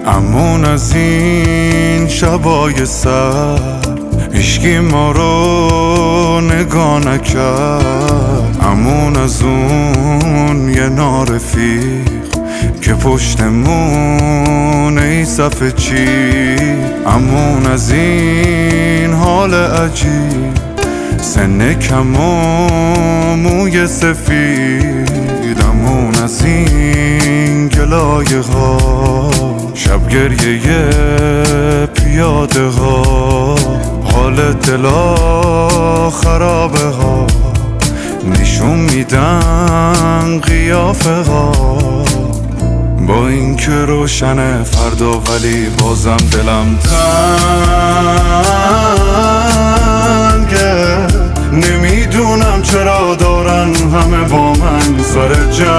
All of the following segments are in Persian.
امون از این شبای سر هیچکی ما رو نگاه نکرد. امون از اون یه نارفیق که پشتمون ای صفحه چی. امون از این حال عجیب، سن کم و موی سفید. امون از این گلایه ها، شب گریه پیاده ها، حال دلا خرابه ها، نشون میدن قیافه ها. با این که روشن فردا ولی بازم دلم تنگه. نمیدونم چرا دارن همه با من سر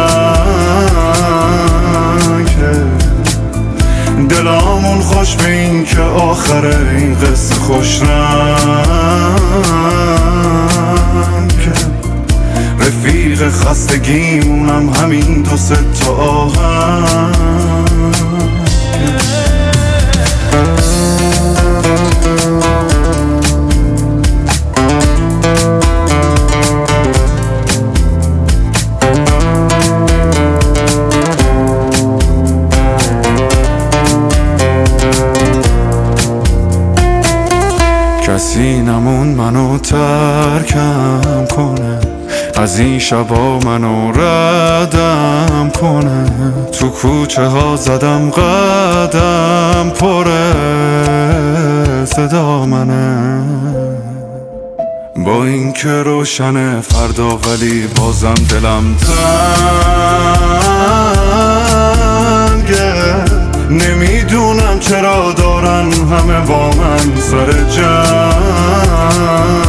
جنگه. دلامون خوش به این که آخر این قصه خوش رنگه. رفیق خستگیمونم همین دو سه تا آهنگ. کسی نمون منو ترکم کنه، از این شبا منو ردم کنه. تو کوچه ها زدم قدم، پره صدا منه. با این که روشن فردا ولی بازم دلم تنگه. نمیدونم چرا دارن همه با من سر جنگ.